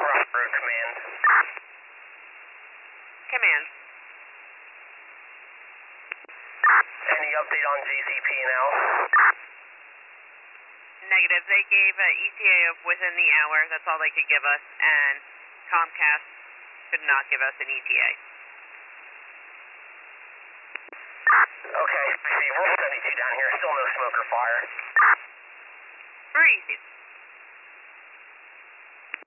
Crossroad Command. Command. Any update on JCP&L? Negative. They gave an ETA of within the hour. That's all they could give us, and Comcast could not give us an ETA. Okay, I see. We're 72 down here. Still no smoke or fire. Breathe.